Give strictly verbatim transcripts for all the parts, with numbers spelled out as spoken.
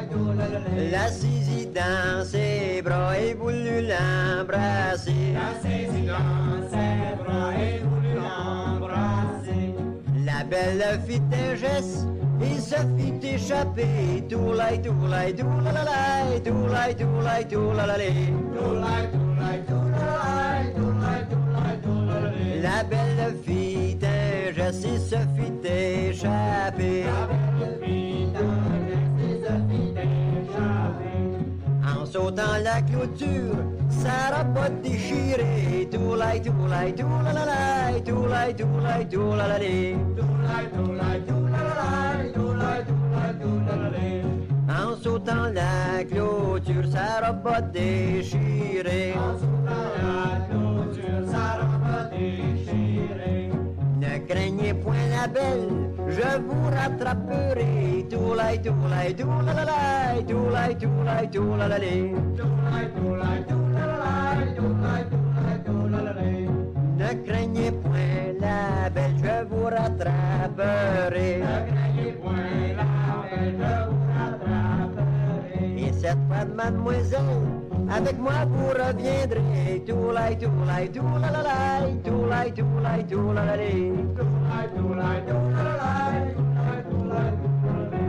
La saisit dans ses bras et voulut l'embrasser. La saisit dans ses bras et voulut l'embrasser. La belle fit un geste et se fit échapper. Tourlaï, tourlaï, tourlalalaï, tourlaï, tourlaï, tourlalalé. Tourlaï, tourlaï, tourlaï, tourlaï, tourlaï, tourlalalé. La belle fit un geste et se fit échapper. La belle fit un geste et se fit échapper. En sautant la clôture, sa robe déchirée. Tourlaï, tourlaï, tourlalalaï, tourlaï, tourlaï, tourlalalé. Tourlaï, tourlaï, tourlalalai, tourlaï, tourlaï, tourlalalé. En sautant la clôture, sa robe déchirée. En sautant la clôture, sa robe déchirée. Ne craignez point la belle, je vous rattraperai. Tourlaï, tourlaï, tourlalalaï, tourlaï, tourlaï, tourlalalé. Tourlaï, tourlaï, tourlalalai, tourlaï, tourlaï, tourlalalé. Ne craignez point la belle, je vous rattraperai. Ne craignez point la belle, je vous rattraperai. Et cette fois, mademoiselle, avec moi vous reviendrez. Tourlaï, tourlaï, tourlalalaï, tourlaï, tourlaï, tourlalalé. Tourlaï, tourlaï, tourlalalai, tourlaï, tourlaï, tourlalalé.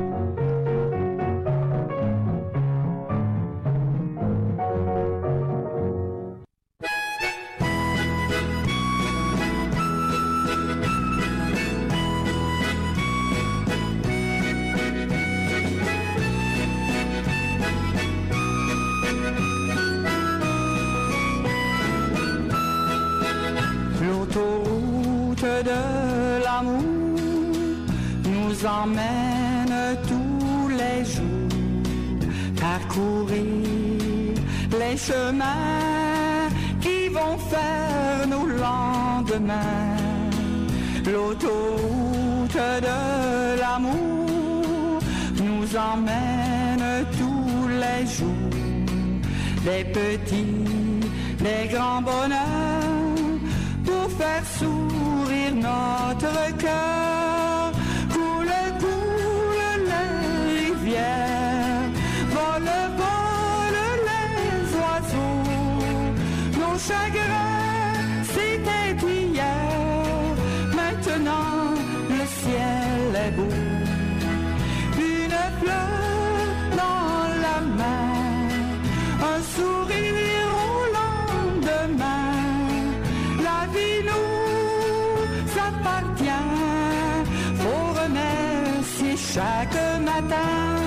L'autoroute de l'amour nous emmène tous les jours parcourir les chemins qui vont faire nos lendemains. L'autoroute de l'amour nous emmène tous les jours des petits, des grands bonheurs pour faire sourire notre cœur. Coule, coule les rivières, vole, vole les oiseaux. Nos chagrins, c'était hier, maintenant le ciel est beau. Une fleur dans la main, un sourire au lendemain. La vie nous appartient, faut remercier chaque matin.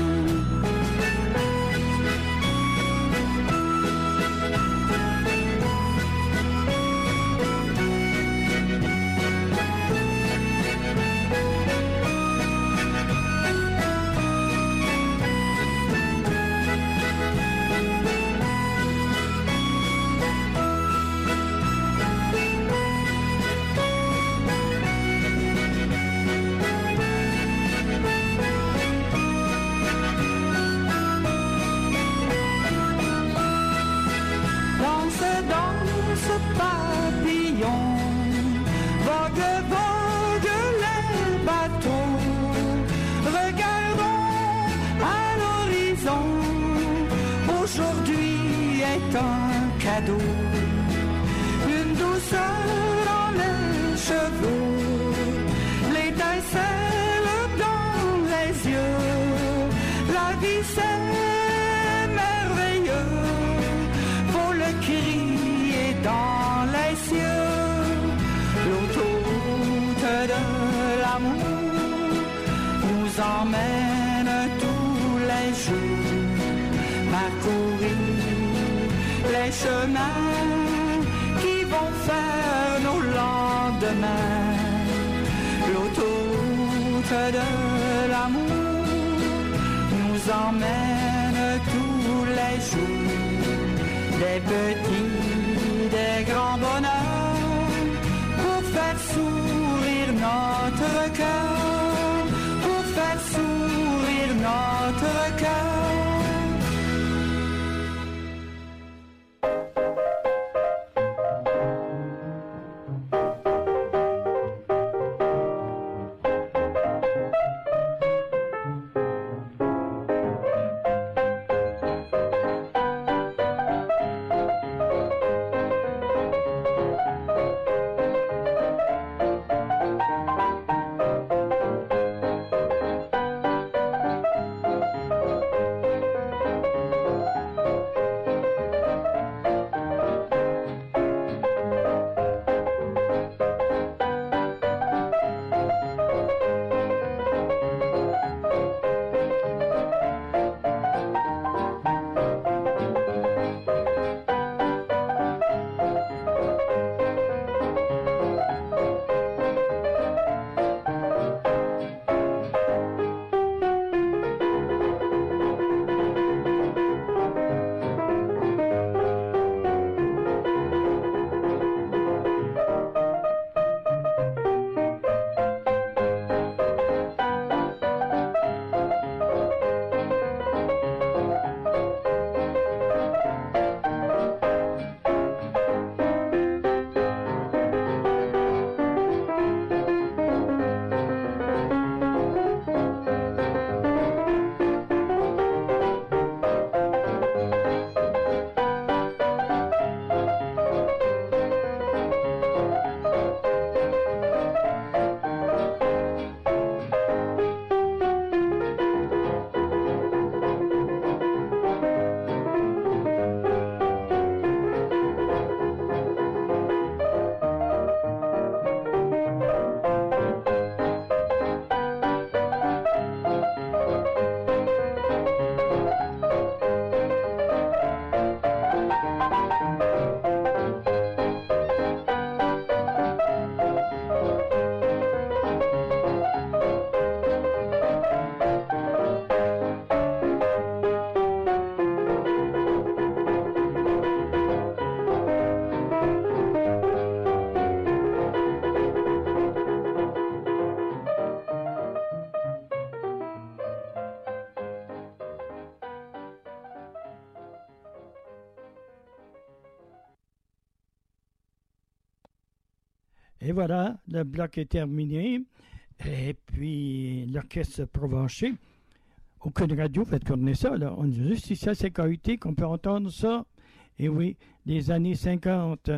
Papillon, vogue, vogue les bateaux, regardons à l'horizon, aujourd'hui est un cadeau, une douceur dans les cheveux, l'étincelle dans les yeux, la vie c'est merveilleux, faut le crier dans les cieux. L'autoroute de l'amour nous emmène tous les jours parcourir les chemins qui vont faire nos lendemains. L'autoroute de l'amour nous emmène tous les jours des petits, des grands bonheurs pour faire sourire notre cœur, pour faire sourire notre cœur. Et voilà, le bloc est terminé. Et puis, l'orchestre Provencher. Aucune radio fait tourner ça, là. On dit juste ici à C K U T qu'on peut entendre ça. Et oui, les années cinquante,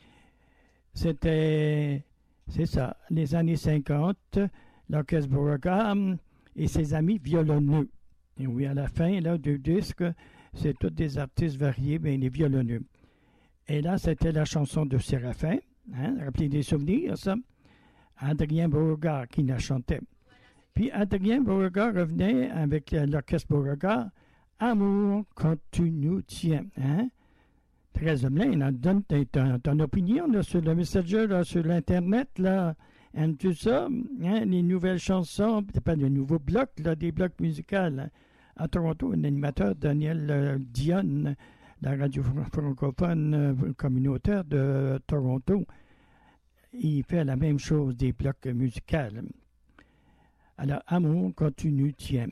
c'était, c'est ça, les années cinquante, l'orchestre Beauregard et ses amis violonneux. Et oui, à la fin, là, du disque, c'est tous des artistes variés, bien les violonneux. Et là, c'était la chanson de Séraphin, hein, rappelez des souvenirs, ça. Adrien Beauregard qui la chantait. Puis Adrien Beauregard revenait avec l'orchestre Beauregard, Amour quand tu nous tiens, hein. Thérèse Lemelin, donne ton, ton opinion là, sur le Messenger, là, sur l'Internet, là. Aimes-tu ça? Hein? Les nouvelles chansons, peut-être pas de nouveaux blocs, là, des blocs musicaux. Hein? À Toronto, un animateur, Daniel euh, Dionne, la radio francophone euh, communautaire de Toronto, il fait la même chose des blocs musicaux. Alors, Amour continue, tiens.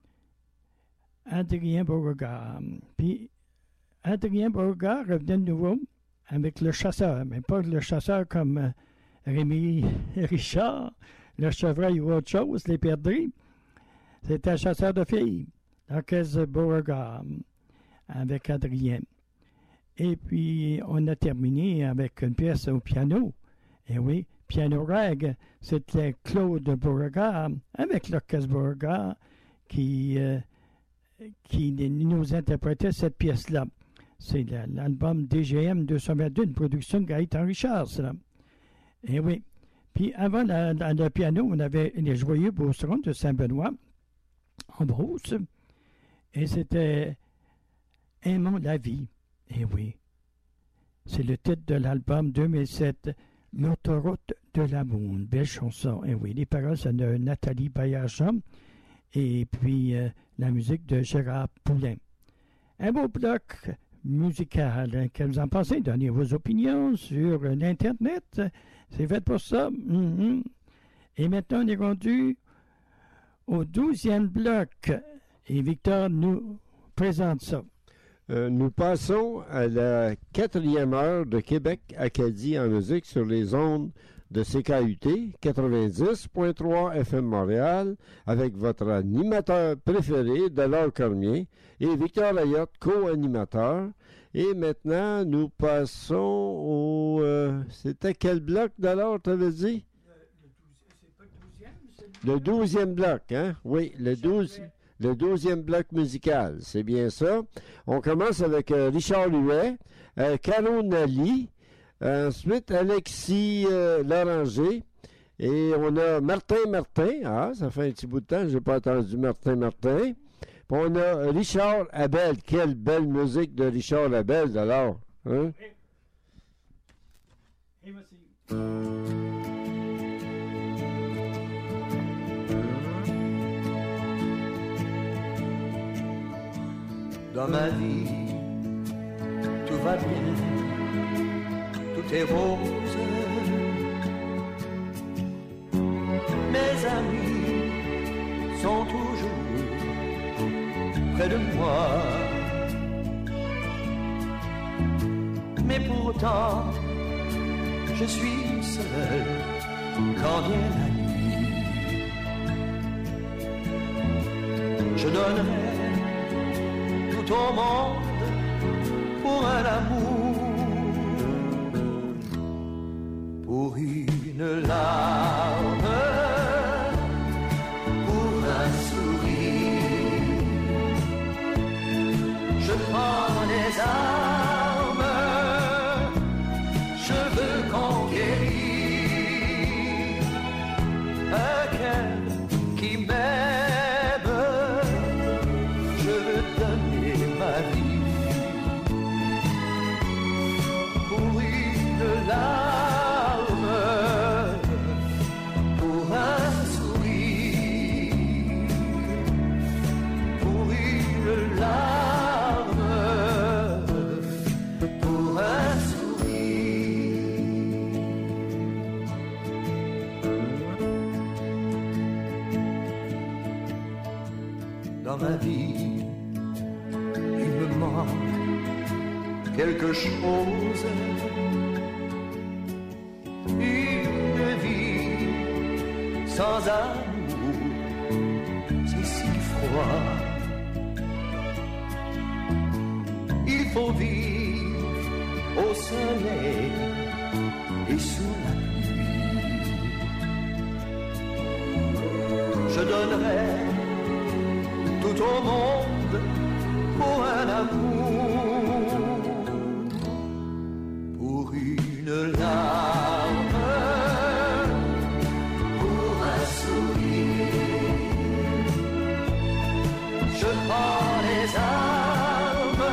Adrien Beauregard. Puis, Adrien Beauregard revenait de nouveau avec le chasseur, mais pas le chasseur comme euh, Rémi Richard, le chevreuil ou autre chose, les perdrix. C'était un chasseur de filles, l'orchestre Beauregard, avec Adrien. Et puis, on a terminé avec une pièce au piano. Et oui, piano rag, c'était Claude Beauregard, avec l'orchestre Beauregard, qui, euh, qui nous interprétait cette pièce-là. C'est l'album D G M deux cent vingt-deux, une production de Gaëtan Richard, ça. Et oui. Puis avant la, la, le piano, on avait les Joyeux Beaucerons de Saint-Benoît, en Brousse. Et c'était Aimons la vie. Et oui. C'est le titre de l'album deux mille sept, L'autoroute de l'amour. Une belle chanson. Et oui, les paroles, c'est de Nathalie Baillargeon. Et puis euh, la musique de Gérard Poulain. Un beau bloc musical. Hein, que vous en pensez? Donnez vos opinions sur l'Internet. C'est fait pour ça. Mm-hmm. Et maintenant, on est rendu au douzième bloc. Et Victor nous présente ça. Euh, nous passons à la quatrième heure de Québec-Acadie en musique sur les ondes de C K U T quatre-vingt-dix point trois F M Montréal avec votre animateur préféré, Delors Cormier, et Victor Layotte, co-animateur. Et maintenant, nous passons au... Euh, c'était quel bloc, Delors, t'avais dit? Le douzième bloc, hein? Oui, le douzième. Le douzième bloc musical, c'est bien ça. On commence avec euh, Richard Huet, euh, Caro Nally, euh, ensuite Alexis euh, Loranger, et on a Martin Martin. Ah, ça fait un petit bout de temps, je n'ai pas entendu Martin Martin. Puis on a Richard Abel. Quelle belle musique de Richard Abel, alors. Hein? Et voici. Dans ma vie, tout va bien, tout est rose. Mes amis sont toujours près de moi. Mais pourtant, je suis seul quand vient la nuit. Je donnerai au monde pour un amour, pour une larme, pour un sourire. Je prends les armes, je veux conquérir un cœur qui m'aime. Dans ma vie, il me manque quelque chose. Il sans amour, c'est si froid. Il faut vivre au soleil et sous la pluie. Je donnerais tout au monde pour un amour, pour une larme, pour un sourire. Je prends les armes,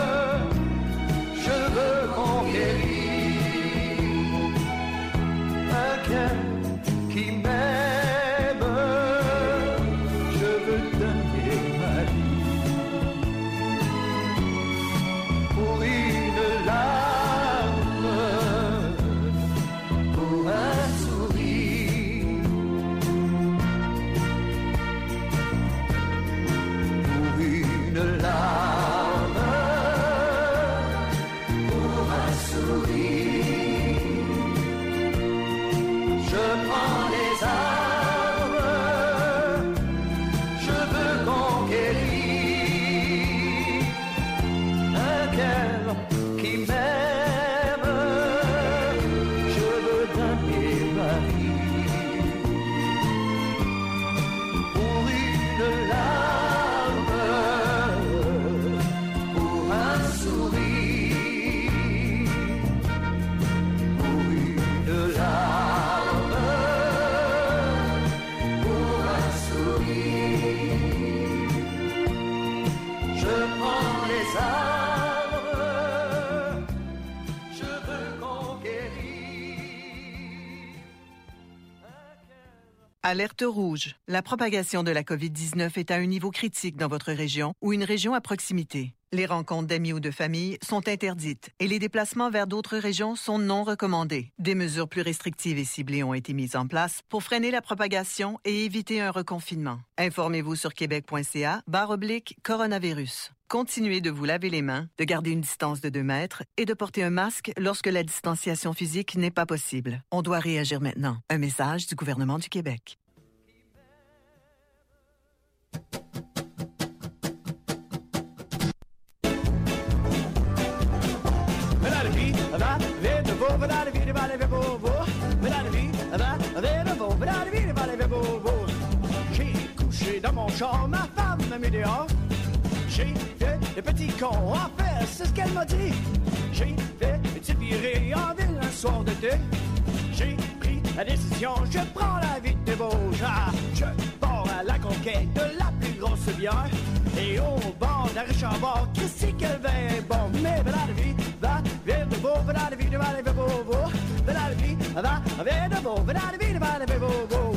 je veux conquérir un cœur qui m'aime. Je veux donner ma vie pour une larme, pour un sourire, pour une larme, pour un sourire. Je prends les armes, je veux conquérir un cœur qui m'aime. Je veux donner ma vie pour une larme, pour un sourire, pour une larme, pour un sourire. Je prends les armes, je veux conquérir. Alerte rouge. La propagation de la covid dix-neuf est à un niveau critique dans votre région ou une région à proximité. Les rencontres d'amis ou de famille sont interdites et les déplacements vers d'autres régions sont non recommandés. Des mesures plus restrictives et ciblées ont été mises en place pour freiner la propagation et éviter un reconfinement. Informez-vous sur québec.ca barre oblique coronavirus. Continuez de vous laver les mains, de garder une distance de deux mètres et de porter un masque lorsque la distanciation physique n'est pas possible. On doit réagir maintenant. Un message du gouvernement du Québec. J'ai couché dans mon char, ma femme m'a mis dehors. J'ai fait le petit con, en fait, c'est ce qu'elle m'a dit. J'ai fait une petite virée en ville un soir d'été. J'ai pris la décision, je prends la vie de Bauge. Ah, je pars à la conquête de la plus grosse bière. Et au bord d'un riche bord, Christy qu'elle est bon. Mais voilà la vie, va, viens de beau, voilà la vie, va, va, beau, beau. Voilà la vie, va, viens de beau, voilà la vie, va, va, beau, beau.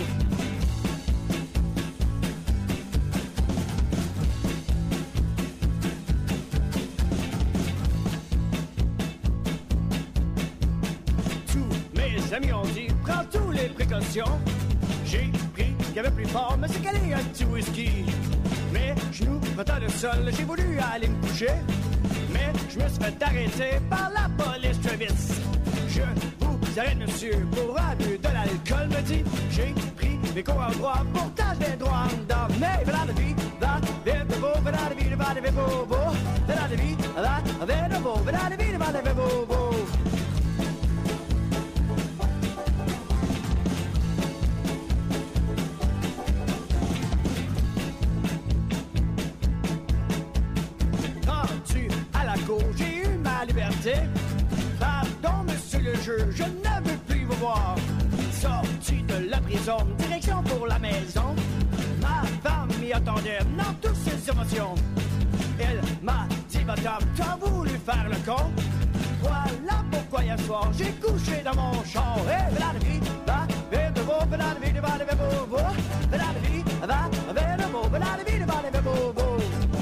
Les amis ont dit, prends toutes les précautions. J'ai pris ce qu'il y avait plus fort, mais c'est calé un petit whisky. Mes genoux frottant le sol, j'ai voulu aller me coucher. Mais je me suis fait arrêter par la police Travis. Je vous arrête, monsieur, pour abus de l'alcool, me dit. J'ai pris mes cours en droit, pourtant j'ai droit en dedans. Mais voilà la vie, va, viens de beau, voilà la vie, va, viens beau, beau. Voilà la vie, va, viens de beau, voilà la vie, va, viens beau, beau. J'ai eu ma liberté. Pardon, monsieur le juge, je ne veux plus vous voir. Sorti de la prison, direction pour la maison. Ma femme m'y attendait dans toutes ses émotions. Elle m'a dit, madame, t'as voulu faire le con. Voilà pourquoi hier soir, j'ai couché dans mon char. Et voilà la vie, va, viens de beau, voilà la vie, va, viens beau, beau. Voilà la vie, va, viens de beau, voilà la vie, va, viens beau, beau.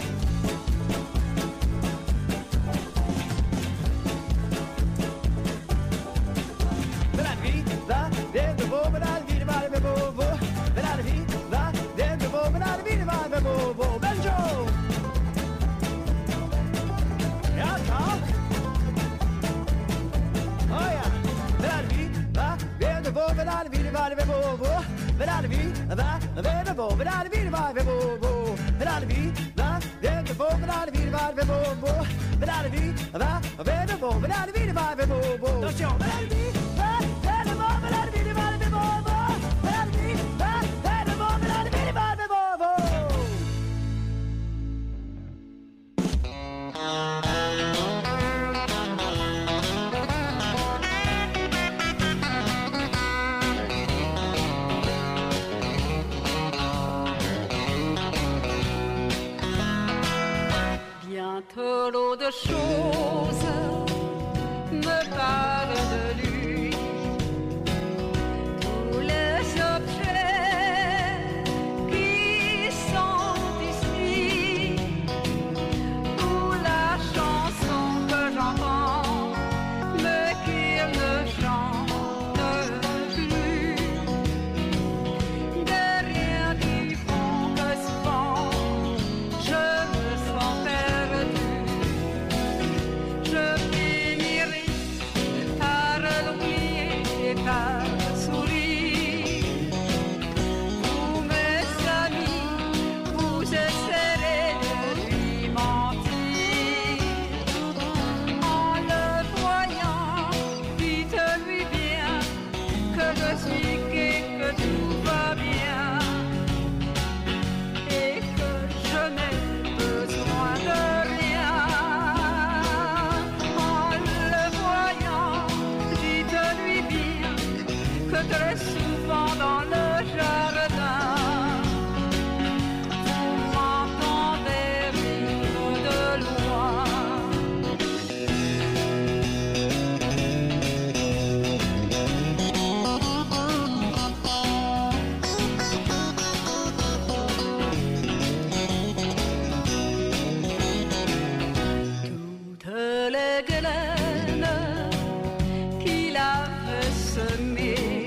Viens de beau, viens de vie, va, viens beau, beau. Viens de vie, va, viens de beau, viens de vie, va, viens beau, beau. Benjo! Et encore. Oh yeah. Viens de vie, va, viens de beau, viens de vie, va, viens beau, beau. da vi va va bo da vi va va bo bo da vi va va bo da vi va va bo bo da vi va va bo da vi va va bo bo attention da vi va va bo da vi va va bo bo da vi va va bo da vi va va bo bo. Trop de choses me parlent de lui. Tous les objets qui sont ici, ou la chanson que j'entends, mais qu'il ne chante plus. Derrière du fond que souvent je me sens perdue. Je finirai par l'oublier et par sourire. Vous, mes amis, vous essaierez de lui mentir. En le voyant, dites-lui bien que je suis gai, que tout va bien et que je n'ai besoin de rien. Très souvent dans le jardin, vous m'entendez rire de loin. Toutes les graines qu'il avait semées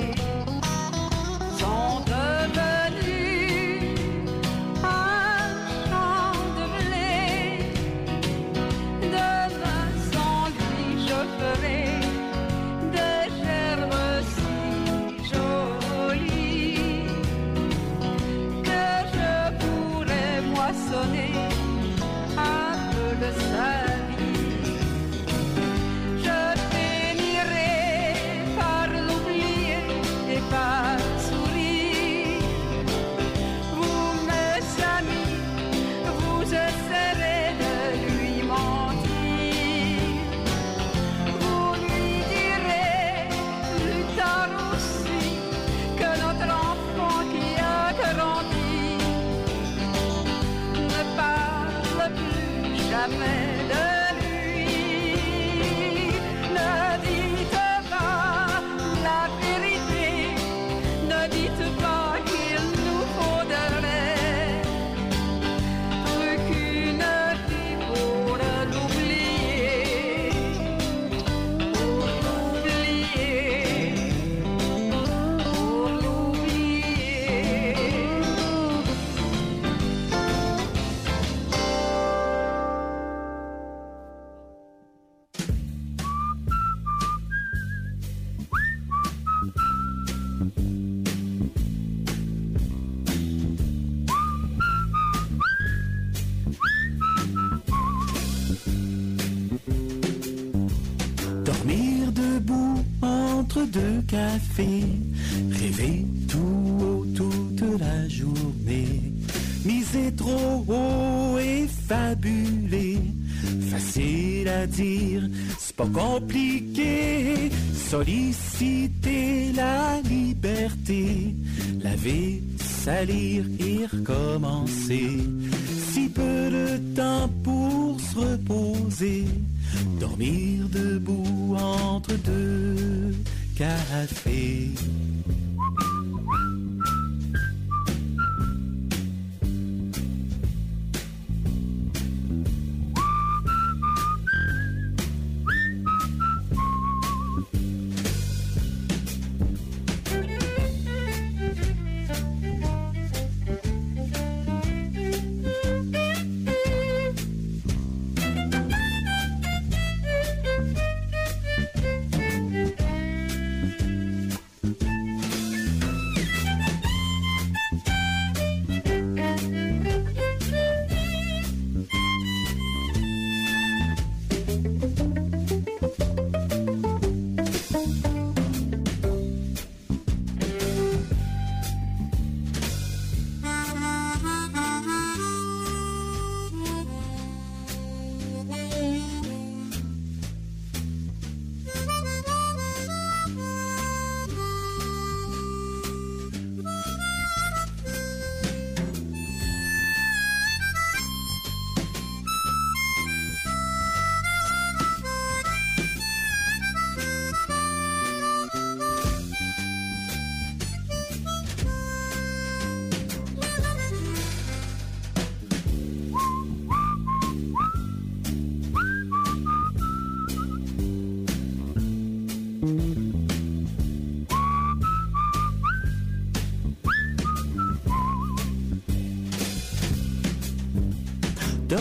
jamais de lui. Ne dites pas la vérité, ne dites pas qu'il nous faudrait plus qu'une vie pour l'oublier, pour l'oublier, pour l'oublier. Dormir debout entre deux cafés, rêver tout haut toute la journée, miser trop haut et fabuler, facile à dire, c'est pas compliqué, solliciter la liberté, laver, salir et recommencer, si peu de temps pour se reposer, dormir debout entre deux cafés.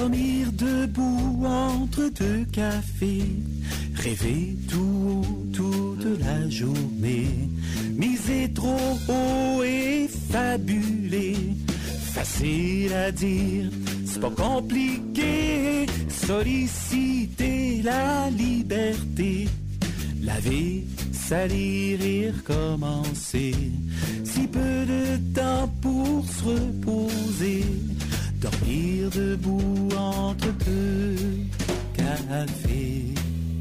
dormir debout entre deux cafés, rêver tout haut toute la journée, miser trop haut et fabuler, facile à dire, c'est pas compliqué, solliciter la liberté, laver, salir et recommencer, si peu de temps pour se reposer, dormir debout entre deux cafés.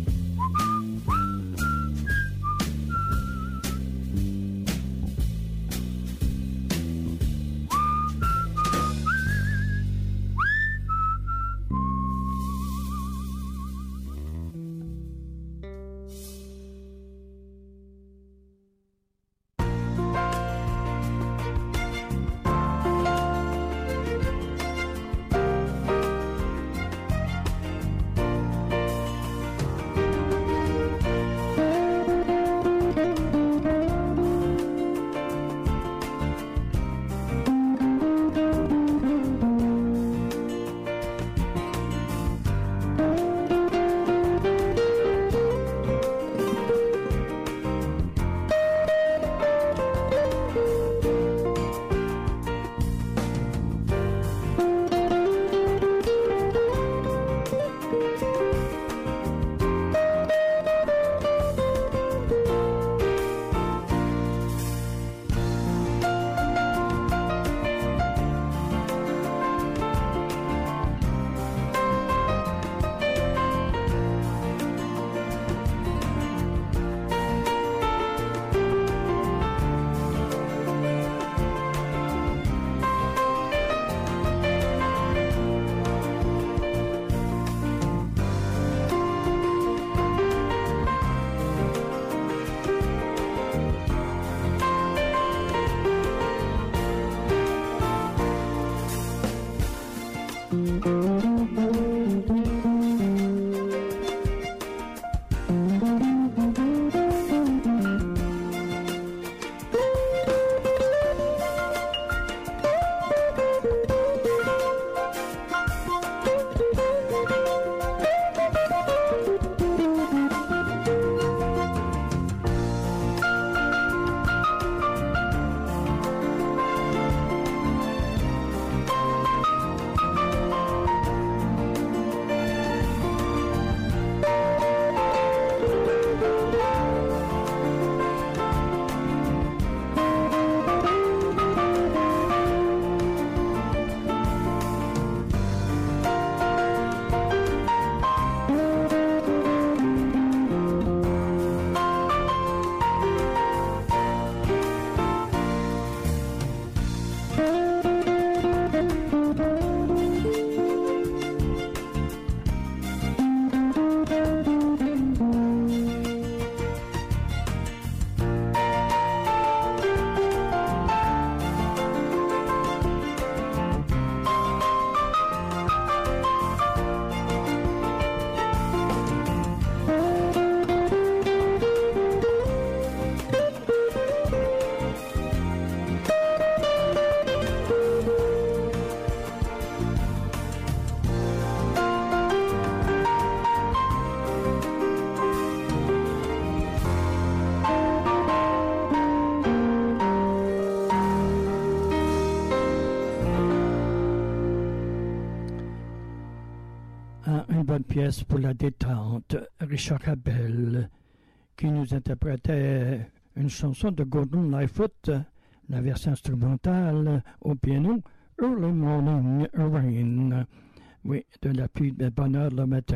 Bonne pièce pour la détente, Richard Abel, qui nous interprétait une chanson de Gordon Lightfoot, la version instrumentale au piano, Early Morning Rain, oui, de la pluie de bonne heure le matin.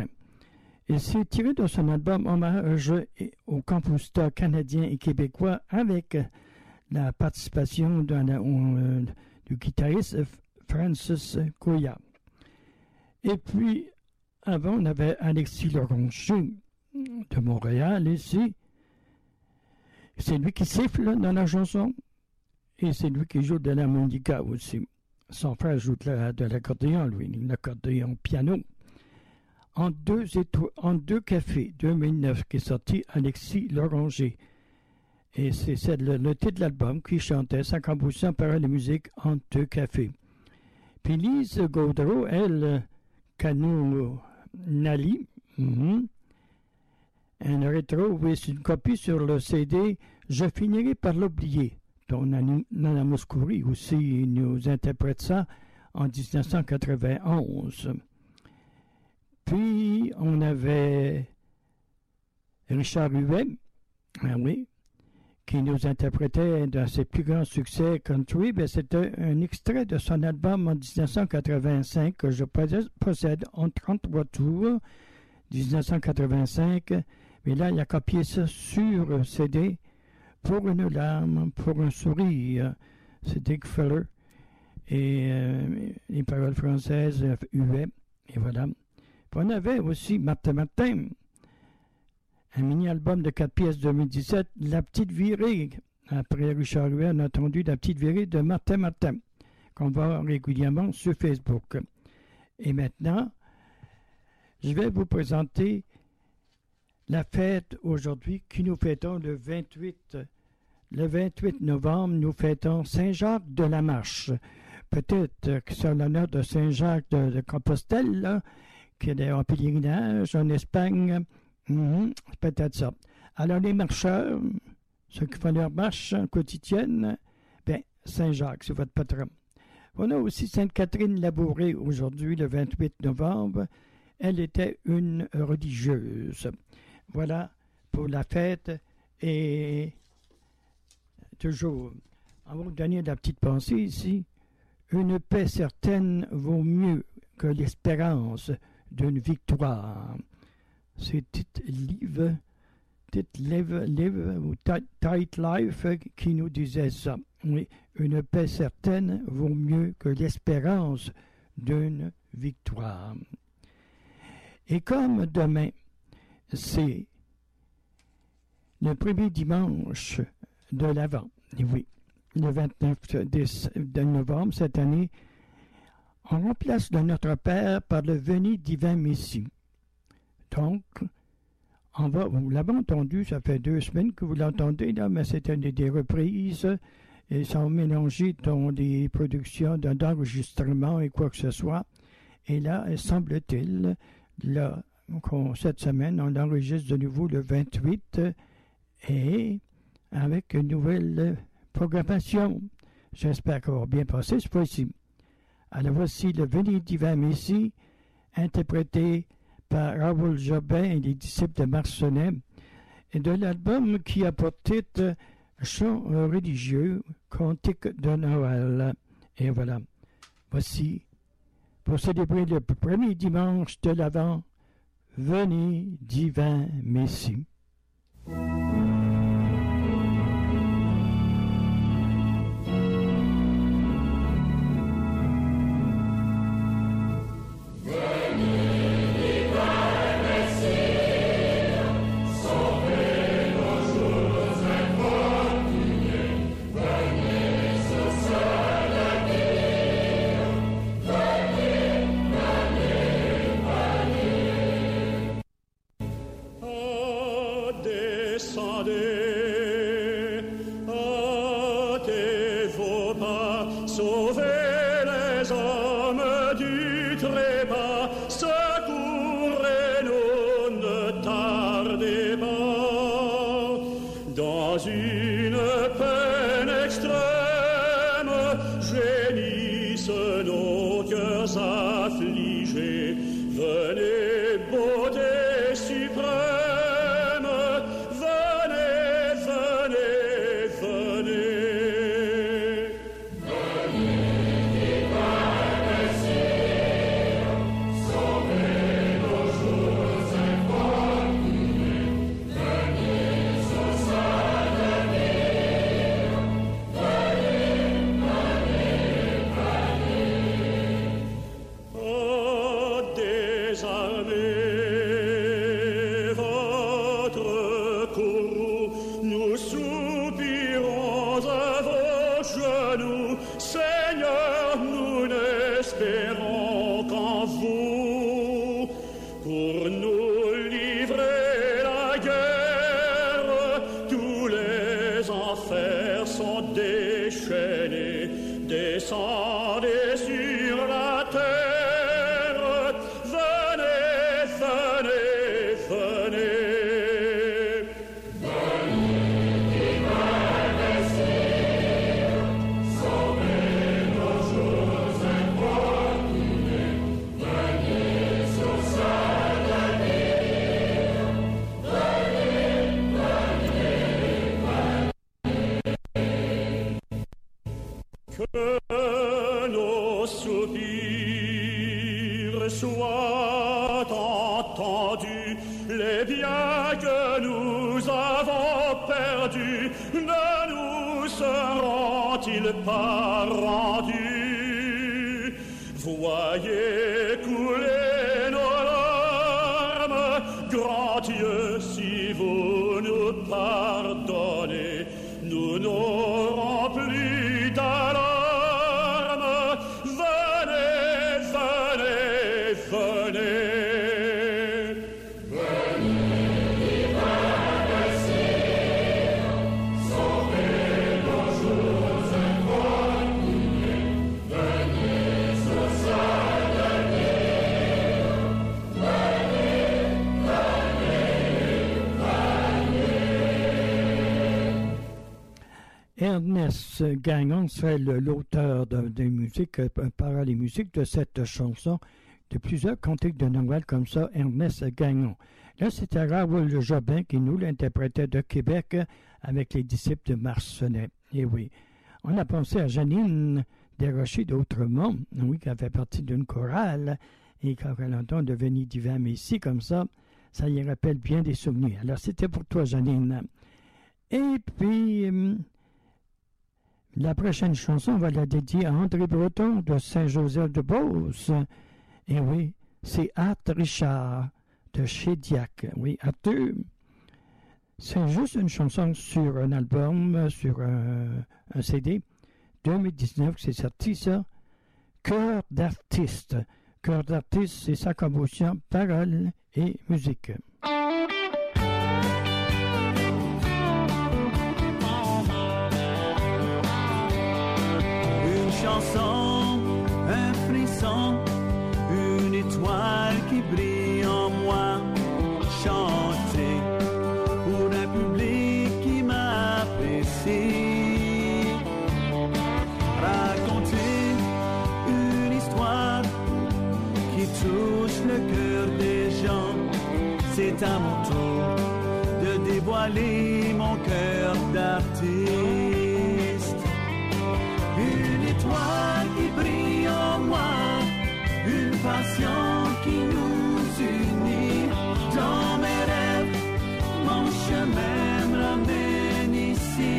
Et c'est tiré de son album Hommage aux compositeurs canadiens et québécois avec la participation d'un, euh, du guitariste Francis Couillard. Et puis, avant, on avait Alexis Loranger de Montréal ici. C'est lui qui siffle dans la chanson et c'est lui qui joue de l'harmonica aussi. Son frère joue de, la, de l'accordéon, lui, l'accordéon piano. En deux, éto- en deux cafés, deux mille neuf, qui est sorti Alexis Loranger. Et c'est, c'est le, le titre de l'album qui chantait sa composition, paroles et musique en deux cafés. Puis Lise Gaudreau, elle, Kanou Nali. Mm-hmm. Un rétro, oui, c'est une copie sur le C D « Je finirai par l'oublier ». dont Nana Mouskouri aussi nous interprète ça en dix-neuf cent quatre-vingt-onze. Puis, on avait Richard Huet, ah oui, qui nous interprétait dans ses plus grands succès country. Ben, c'était un extrait de son album en dix-neuf cent quatre-vingt-cinq que je possède en trente-trois tours, dix-neuf cent quatre-vingt-cinq. Mais là, il a copié ça sur C D, pour une larme, pour un sourire. C'est Dick Feller. Et euh, les paroles françaises, Huet. Et voilà. Puis on avait aussi Martin Martin, un mini-album de quatre pièces deux mille dix-sept, La Petite Virée. Après Richard Huet, on a entendu La Petite Virée de Martin Martin, qu'on voit régulièrement sur Facebook. Et maintenant, je vais vous présenter la fête aujourd'hui que nous fêtons le vingt-huit, le vingt-huit novembre. Nous fêtons Saint-Jacques de la Marche. Peut-être que c'est l'honneur de Saint-Jacques de, de Compostelle, là, qui est en pèlerinage en Espagne. Mmh, c'est peut-être ça. Alors, les marcheurs, ceux qui font leur marche quotidienne, bien, Saint-Jacques, c'est votre patron. On a aussi Sainte-Catherine Labouré aujourd'hui, le vingt-huit novembre. Elle était une religieuse. Voilà pour la fête. Et toujours, on va vous donner la petite pensée ici. Une paix certaine vaut mieux que l'espérance d'une victoire. C'est Tite Live, Tite Live, Live ou Tight Life qui nous disait ça. Oui, une paix certaine vaut mieux que l'espérance d'une victoire. Et comme demain, c'est le premier dimanche de l'Avent, oui, le vingt-neuf de novembre cette année, on remplace le Notre Père par le Veni Divin Messie. Donc, on va, vous l'avez entendu, ça fait deux semaines que vous l'entendez, là, mais c'était des, des reprises, et sont mélangées dans des productions d'enregistrement et quoi que ce soit. Et là, semble-t-il, là, cette semaine, on enregistre de nouveau le vingt-huit, et avec une nouvelle programmation. J'espère qu'on va bien passer ce fois-ci. Alors voici le Veni Divin Messie, interprété par Raoul Jobin et les disciples de Marcenet, et de l'album qui a pour titre Chant religieux, cantique de Noël. Et voilà, voici, pour célébrer le premier dimanche de l'Avent, Veni Divin Messie. Descendez sur la terre, entendu, les biens que nous avons perdus ne nous seront-ils pas rendus? Voyez couler nos larmes, grand Dieu, si vous nous pardonnez, nous n'aurons plus d'alarme. Venez, venez, venez. Ernest Gagnon serait le- l'auteur de, de musique, euh, paroles et musique de cette chanson, de plusieurs cantiques de Noël comme ça, Ernest Gagnon. Là, c'était Raoul Jobin qui nous l'interprétait de Québec avec les disciples de Marcenet. Et oui, on a pensé à Janine Desrochers d'Autremont, oui, qui a fait partie d'une chorale, et quand elle entend devenir divin Messie comme ça, ça y rappelle bien des souvenirs. Alors, c'était pour toi, Janine. Et puis... hum, la prochaine chanson, on va la dédier à André Breton de Saint-Joseph-de-Beauce. Et oui, c'est Art Richard de chez Diac. Oui, Arthur. C'est juste une chanson sur un album, sur un, un C D. deux mille dix-neuf, c'est sorti ça. Cœur d'artiste. Cœur d'artiste, c'est sa composition, paroles et musique. Une chanson, un frisson, une étoile qui brille en moi. Chanter pour un public qui m'apprécie. Raconter une histoire qui touche le cœur des gens. C'est à mon tour de dévoiler mon cœur d'artiste. Une étoile qui brille en moi, une passion qui nous unit. Dans mes rêves, mon chemin me ramène ici.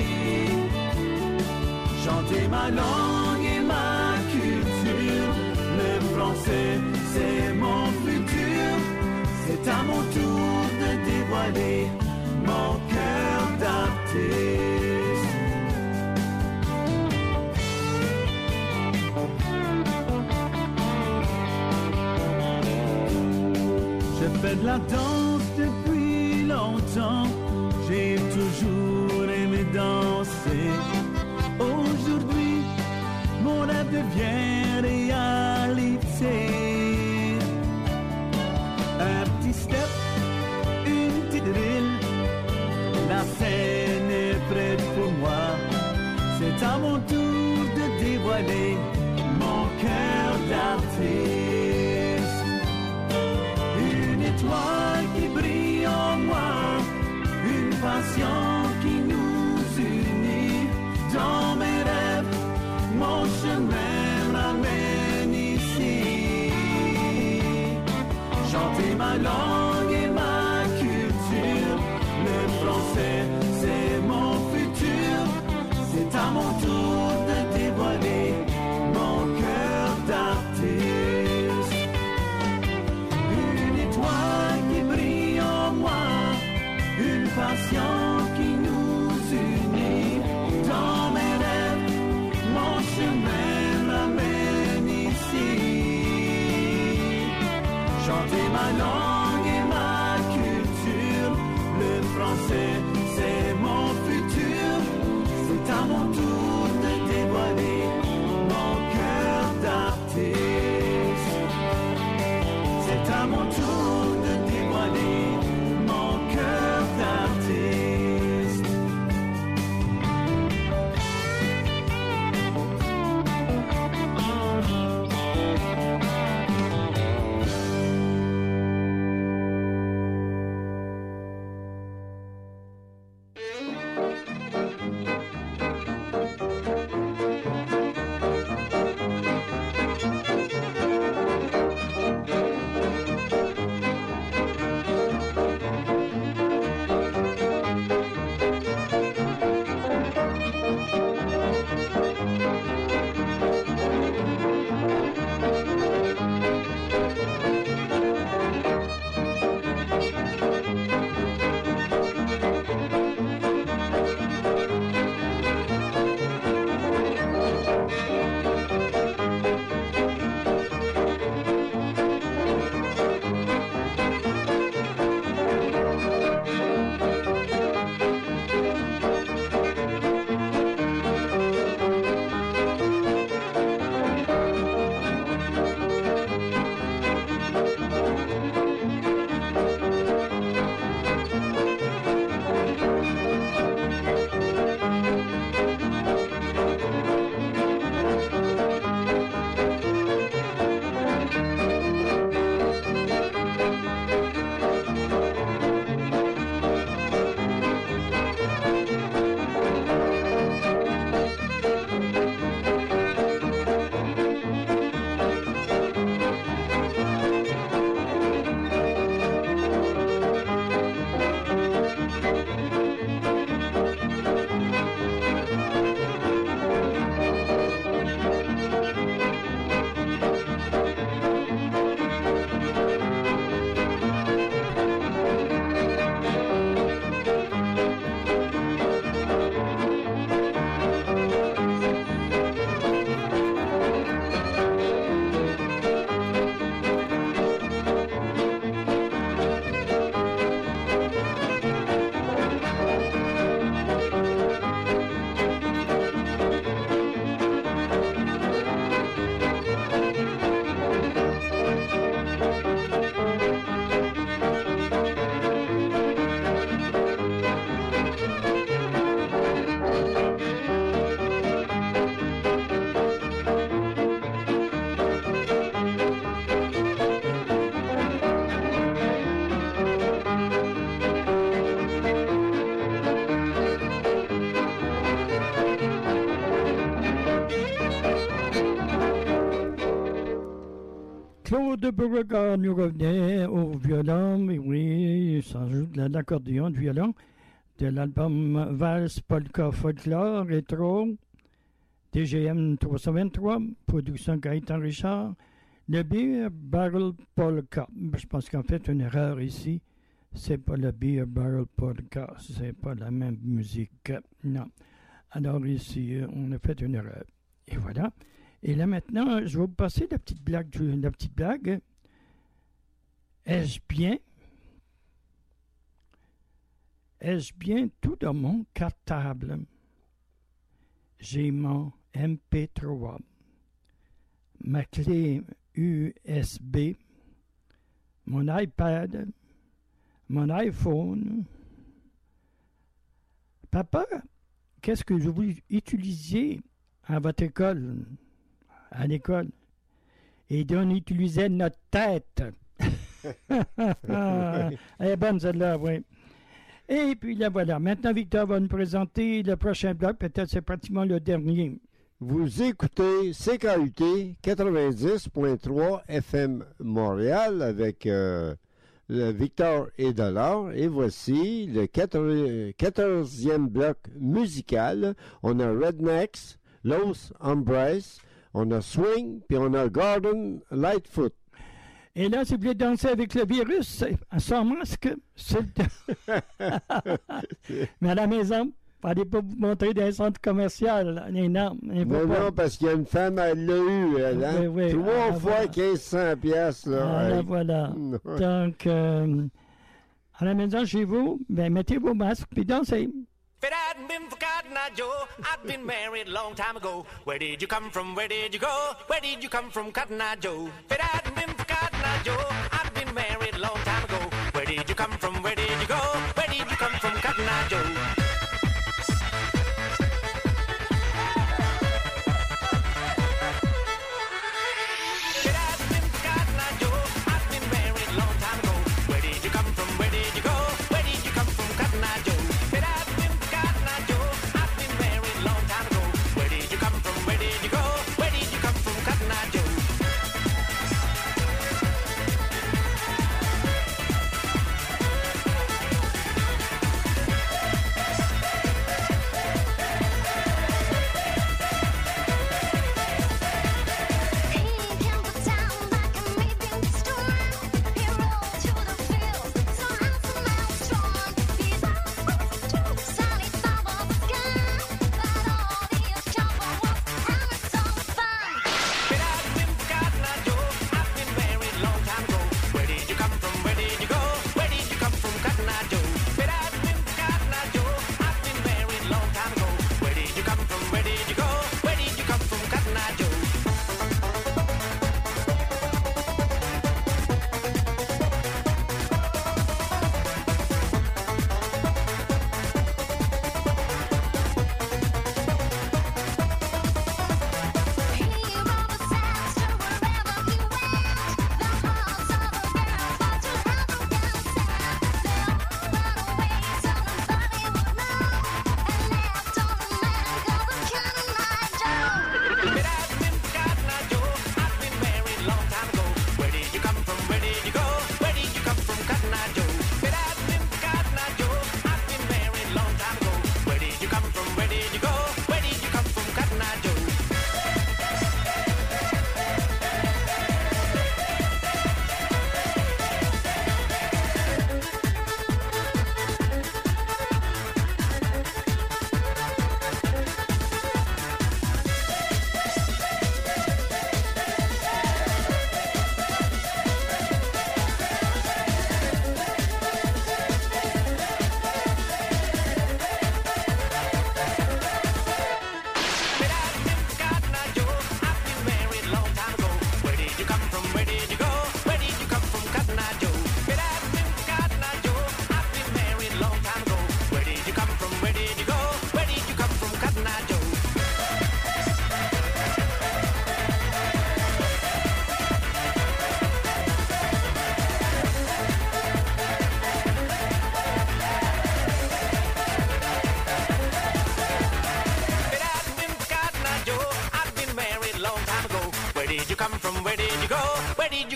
Chanter ma langue et ma culture, le français c'est mon futur. C'est à mon tour de dévoiler mon cœur d'artiste. Je fais de la danse depuis longtemps, j'ai toujours aimé danser. Aujourd'hui, mon rêve devient réalité. Un petit step, une petite drill, la scène est prête pour moi. C'est à mon tour de dévoiler mon cœur d'artiste. Une étoile qui brille en moi, une passion qui nous unit. Dans mes rêves, mon chemin m'amène ici. Chanter ma langue et ma culture, le français c'est mon futur. C'est à mon tour de dévoiler mon cœur d'artiste. Une étoile qui brille en moi, une passion qui nous unit. Dans mes rêves, mon chemin m'amène ici. Chanter ma langue et ma culture, le français c'est mon futur. C'est à mon tour de dévoiler mon cœur d'artiste. C'est à mon tour de dévoiler mon cœur d'artiste. de Beauregard nous revenait au violon, et oui, ça joue de l'accordéon, de violon, de l'album Valse Polka Folklore Rétro, D G M trois cent vingt-trois, production Gaëtan Richard, le Beer Barrel Polka. Je pense qu'en fait, une erreur ici, c'est pas le Beer Barrel Polka, c'est pas la même musique, non. Alors ici, on a fait une erreur. Et voilà. Et là maintenant, je vais vous passer la petite blague. La petite blague. Est-ce bien? Est-ce bien tout dans mon cartable? J'ai mon M P trois, ma clé U S B, mon iPad, mon iPhone. Papa, qu'est-ce que vous utilisiez à votre école? À l'école. Et on utilisait notre tête. Elle est bonne celle-là, oui. Et puis là, voilà. Maintenant, Victor va nous présenter le prochain bloc. Peut-être c'est pratiquement le dernier. Vous écoutez C K U T quatre-vingt-dix point trois F M Montréal avec euh, le Victor et Dollar. Et voici le quatorzième bloc musical. On a Rednecks, Los Hombres, on a Swing, puis on a Gordon Lightfoot. Et là, si vous voulez danser avec le virus, sans masque, c'est le temps. Mais à la maison, fallait pas vous montrer dans un centre commercial, énorme. Non, non, parce qu'il y a une femme, elle l'a eu, elle, hein? Oui, oui. Trois ah, fois voilà. quinze cents piastres, là. Ah, là, hey. voilà. Donc, euh, à la maison, chez vous, ben, mettez vos masques, puis dansez. If it hadn't been for Cotton Eye Joe, I'd been married a long time ago. Where did you come from? Where did you go? Where did you come from, Cotton Eye Joe? If it hadn't been for Cotton Eye Joe, I'd been married a long time ago. Where did you come from? Where did you go? Where did you come from, Cotton Eye Joe?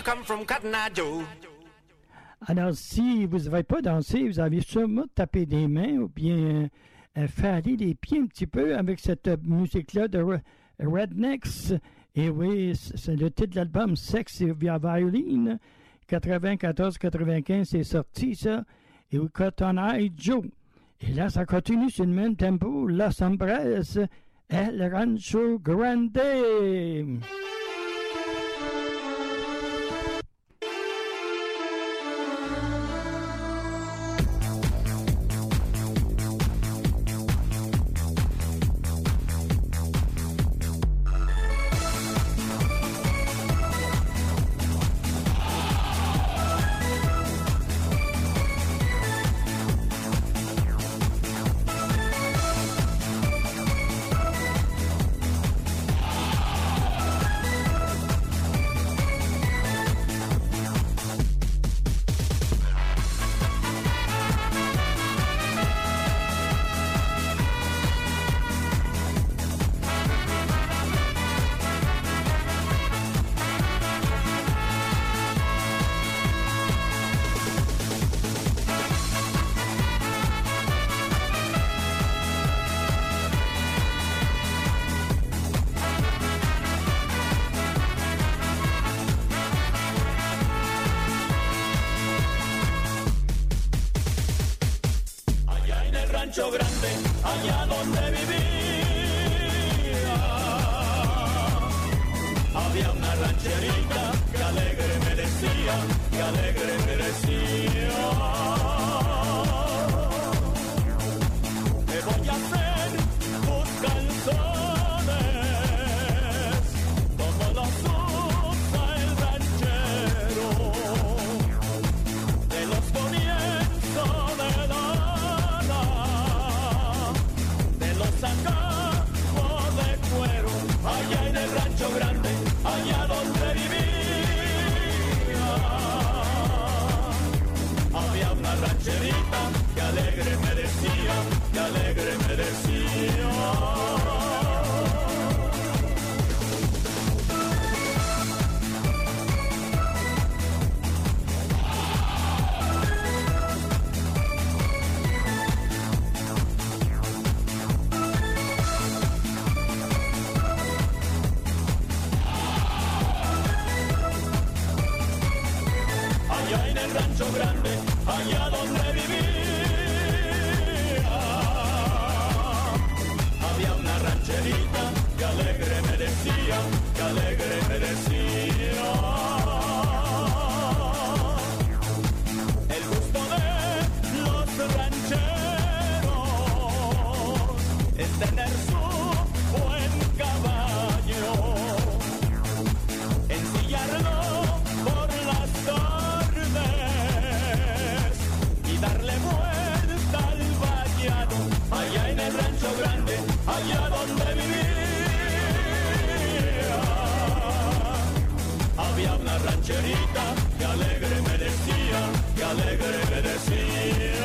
you come from, Cotton Eye Joe? Alors, si vous n'avez pas dansé, vous avez sûrement tapé des mains ou bien euh, fait aller les pieds un petit peu avec cette euh, musique-là de Re- Rednecks. Et oui, c'est le titre de l'album Sex via Violin. quatre-vingt-quatorze quatre-vingt-quinze, c'est sorti, ça. Et oui, Cotton Eye Joe. Et là, ça continue sur le même tempo. Los Hombres, El Rancho Grande. Rancho Grande, allá donde vivía, había una rancherita que alegre me decía, que alegre me decía, ¿qué voy a hacer? Tus canciones, como los usa el ranchero, de los comienzos de la sacajo de cuero, allá en el Rancho Grande, allá donde vivía, había una rancherita que alegre me decía, que alegre me decía. Rancho Grande, allá donde vivía, había una rancherita que alegre me decía, que alegre me decía. El gusto de los rancheros es tener su buen caballo, ensillarlo por las tardes y darle vuelta al vallado, allá en el Rancho Grande, allá donde vivía, había una rancherita que alegre me decía, que alegre me decía.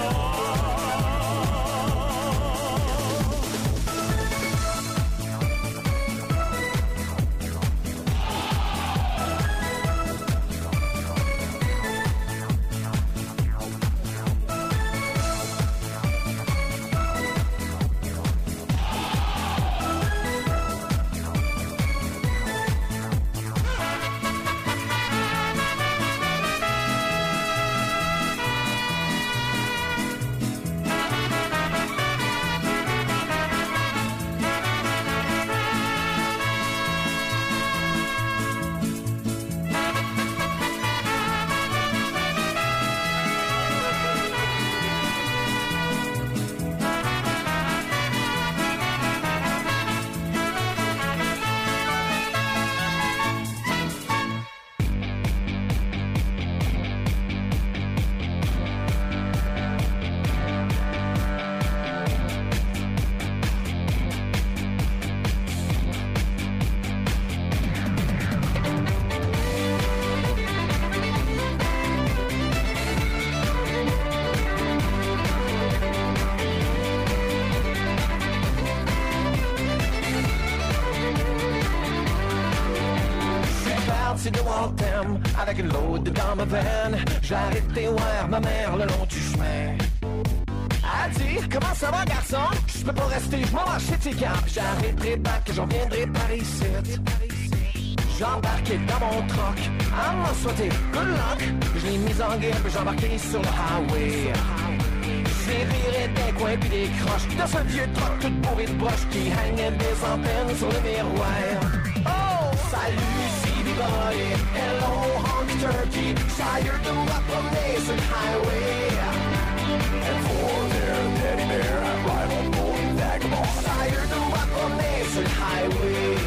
chum avec une load dans ma veine. J'ai arrêté voir ma mère le long du chemin. Elle dit, comment ça va garçon? Je peux pas rester, je m'en vais acheter tes cartes. J'arrêterai back, j'en viendrai par ici. J'ai embarqué dans mon truck, elle m'a souhaité good luck. Je l'ai mise en guerre, puis j'ai embarqué sur le highway. J'ai viré des coins puis des croches dans ce vieux truck tout bourré de broches qui hangait des antennes sur le miroir. Oh! Salut, C B boy, hello, honky turkey. Tired de me promener sur le highway. And for their teddy bear, I ride on bold vagabond. Tired de me promener sur le highway.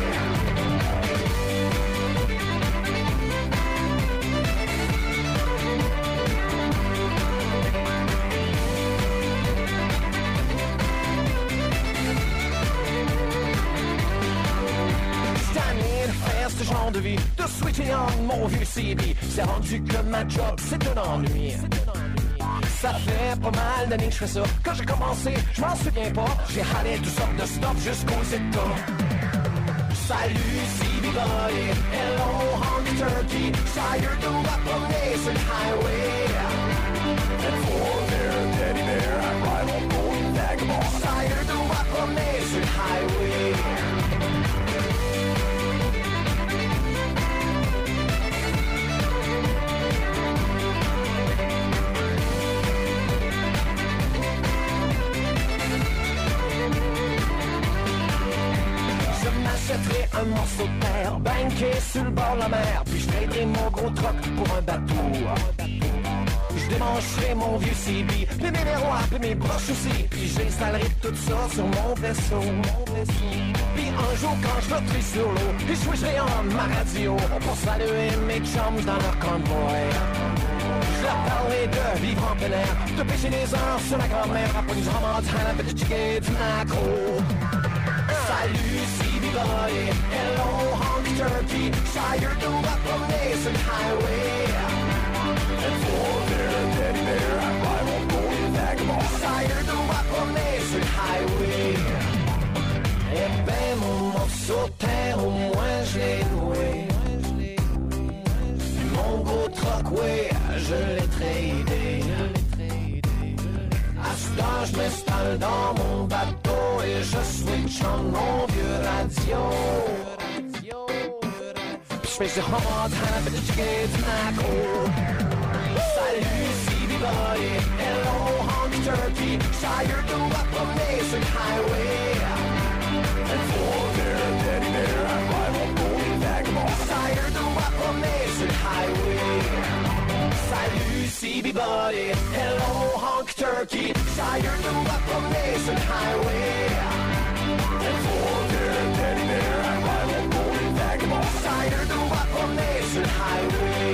Ce genre de vie, de switcher on mon vieux C B. C'est rendu que ma job, c'est un ennui. Ça fait pas mal d'années que je fais ça. Quand j'ai commencé, je m'en souviens pas. J'ai râlé toutes sortes de stop jusqu'aux États. Salut C B boy, hello honky turkey. Tired de me promener sur le highway. And for their teddy bear, I ride on bold vagabond. Tired de me promener sur le highway. J'achèterai un morceau de terre, banqué sur le bord de la mer, puis je traderai mon gros troc pour un bateau. Je démancherai mon vieux C B, puis mes miroirs, puis mes broches aussi, puis j'installerai tout ça sur mon vaisseau. Puis un jour quand je flotterai sur l'eau, puis je switcherai en ma radio pour saluer mes chums dans leur convoy. Je leur parlerai de vivre en plein air, de pêcher des heures sur la grand-mère, après du Montana, puis de chiquer du macro. Salut C B boy, hello honky turkey. Tired de me promener sur le highway. And for their teddy bear, I ride on bold vagabond. Tired de me promener sur le highway. Eh ben mon morceau de terre, au moins je l'ai loué. Mon gros truck, ouais, je l'ai tradé. À ce temps, je m'installe dans mon bateau et je switch en mon vieux radio. Puis je fais sur Montana, puis je gagne du macro. Salut C B boy, hello honky turkey. Tired de me promener sur le highway. And for their teddy bear, I ride on bold vagabond. Tired de me promener sur le highway. Salut C B boy, hello honky turkey. Tired de me promener sur le highway. And for their teddy bear, I ride on bold vagabond. Tired de me promener sur le highway.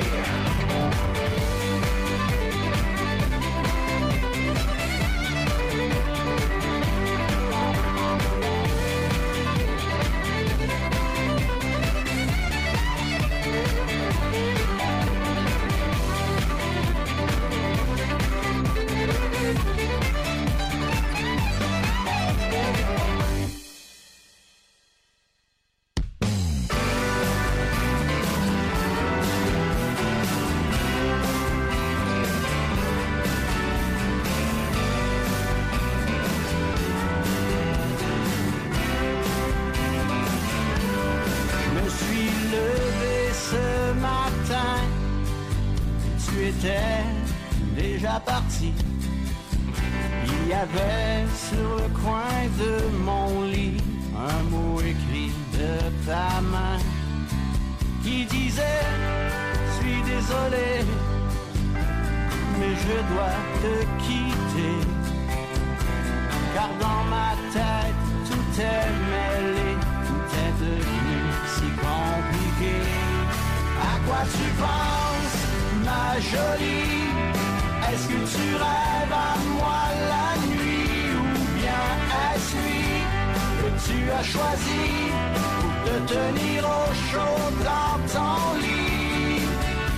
Déjà parti. Il y avait sur le coin de mon lit un mot écrit de ta main qui disait: suis désolé, mais je dois te quitter, car dans ma tête tout est mêlé, tout est devenu si compliqué. À quoi tu penses, ma jolie? Est-ce que tu rêves à moi la nuit, ou bien est-ce lui que tu as choisi pour te tenir au chaud dans ton lit?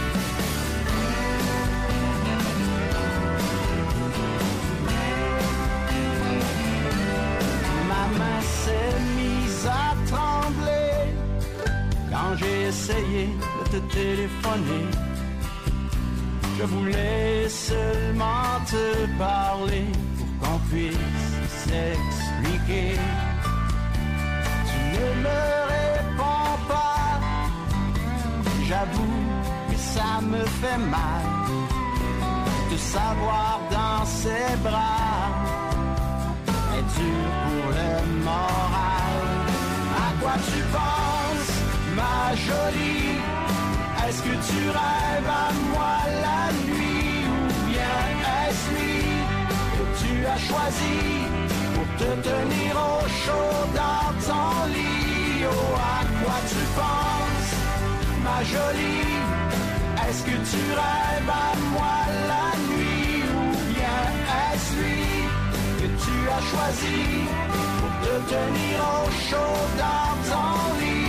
Ma main s'est mise à trembler quand j'ai essayé de te téléphoner. Je voulais seulement te parler pour qu'on puisse s'expliquer. Tu ne me réponds pas, j'avoue que ça me fait mal de savoir dans ses bras est dur pour le moral. À quoi tu penses, ma jolie? Est-ce que tu rêves à moi la nuit ou bien est-ce lui que tu as choisi pour te tenir au chaud dans ton lit? Oh, à quoi tu penses, ma jolie? Est-ce que tu rêves à moi la nuit ou bien est-ce lui que tu as choisi pour te tenir au chaud dans ton lit?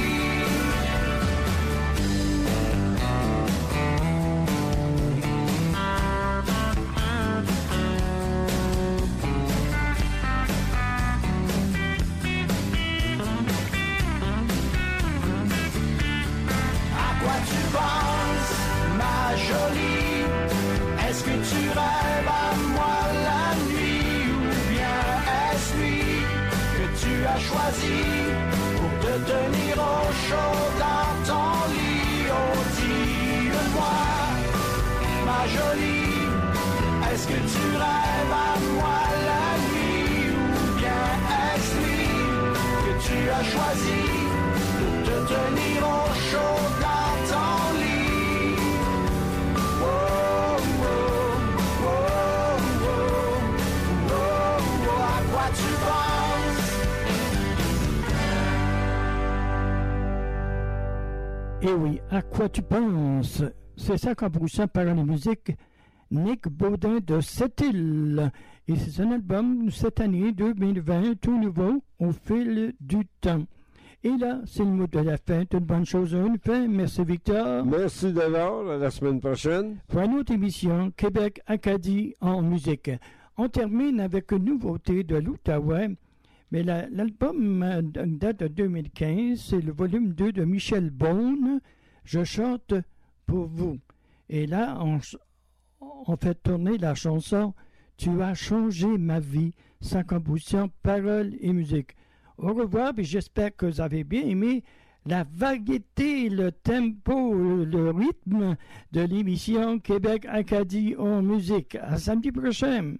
Jolie, est-ce que tu rêves à moi la nuit ou bien est-ce lui que tu as choisi pour te tenir au chaud dans ton lit? Oh, dis-le-moi, ma jolie, est-ce que tu rêves à moi la nuit ou bien est-ce lui que tu as choisi pour te tenir au chaud dans ton lit? Eh oui, à quoi tu penses? C'est ça qu'en poussant par la musique, Nick Baudin de Sept-Îles. Et c'est un album cette année deux mille vingt, tout nouveau, au fil du temps. Et là, c'est le mot de la fin. Une bonne chose à une fin. Merci Victor. Merci d'abord. À la semaine prochaine. Pour une autre émission, Québec Acadie en musique. On termine avec une nouveauté de l'Outaouais. Mais la, l'album euh, date de deux mille quinze, c'est le volume deux de Michel Beaune, Je chante pour vous. Et là, on, on fait tourner la chanson Tu as changé ma vie, sans composition, paroles et musique. Au revoir, et j'espère que vous avez bien aimé la variété, le tempo, le rythme de l'émission Québec Acadie en musique. À samedi prochain.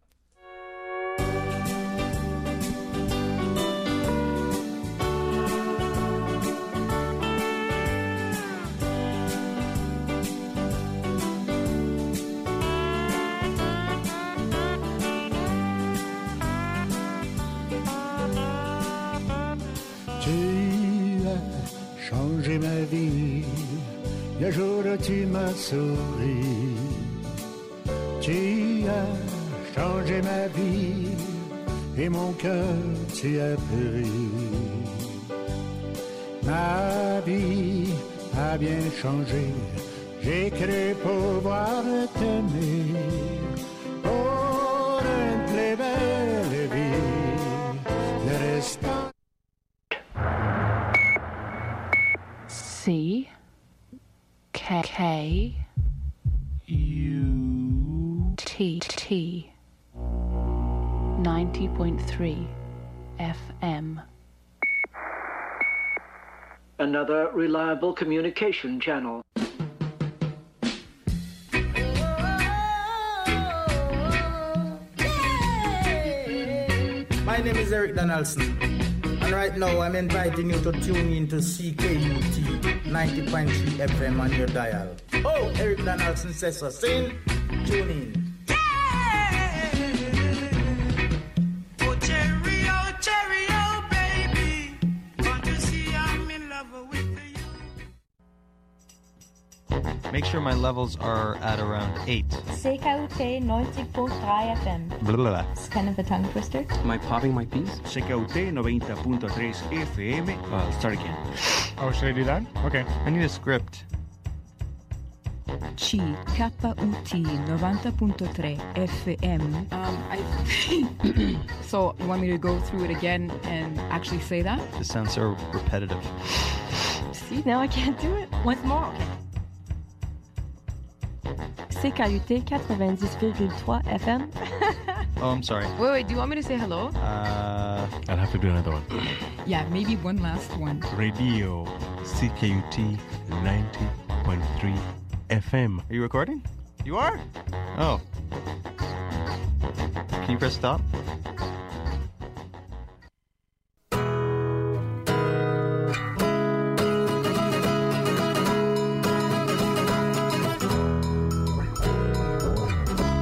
Changé ma vie, le jour où tu m'as souri. Tu as changé ma vie et mon cœur tu as pris. Ma vie a bien changé, j'ai cru pouvoir t'aimer pour une plus belle vie. Le restant C K K U T T ninety point three F M. Another reliable communication channel. My name is Eric Donaldson. And right now I'm inviting you to tune in to C K U T ninety point three F M on your dial. Oh, Eric Donaldson says so. Sing, tune in. Oh, cherry, oh, cherry, oh, baby. Want to see I'm in love with you. Make sure my levels are at around eight. C K U T ninety point three F M. Blah, blah, blah. It's kind of a tongue twister. Am I popping my piece? C K U T ninety point three F M. Uh, start again. Oh, should I do that? Okay. I need a script. C K U T ninety point three F M. Um, I... So, you want me to go through it again and actually say that? This sounds so repetitive. See, now I can't do it. Once more, okay. C K U T quatre-vingt-dix virgule trois F M. Oh, I'm sorry. Wait, wait, do you want me to say hello? Uh, I'll have to do another one. Yeah, maybe one last one. Radio C K U T ninety point three F M. Are you recording? You are? Oh. Can you press stop?